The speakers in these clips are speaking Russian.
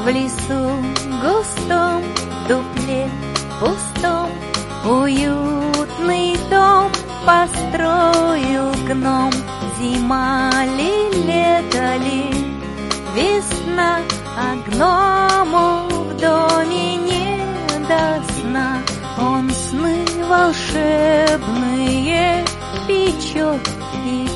В лесу густом, в дупле пустом, уютный дом построил гном. Зима ли, лето ли, весна, а гному в доме не до сна. Он сны волшебные печет и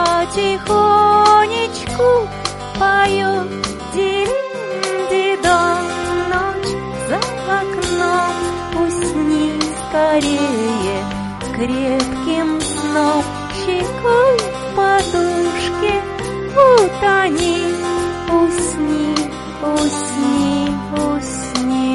потихонечку поет. Дирин-дидон, ночь за окном, усни скорее крепким сном. Щекой в подушке утони, усни, усни, усни.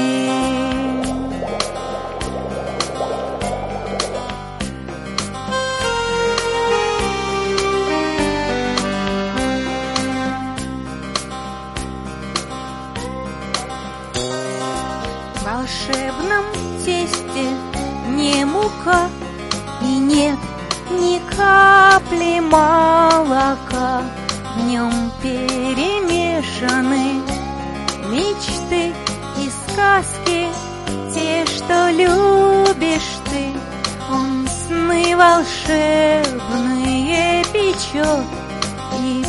В волшебном тесте не мука и нет ни капли молока. В нем перемешаны мечты и сказки, те, что любишь ты. Он сны волшебные печет и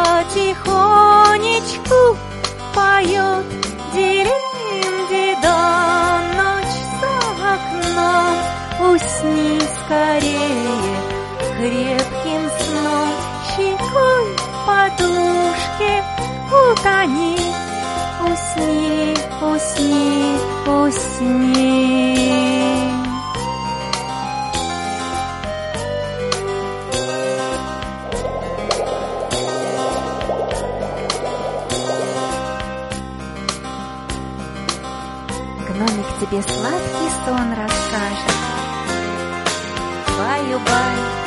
потихонечку поет. Дирин-дидон, ночь за окном, усни скорее крепким сном. Щекой в подушке утони, усни, усни, усни. Гномик тебе сладкий сон расскажет. Баю-бай.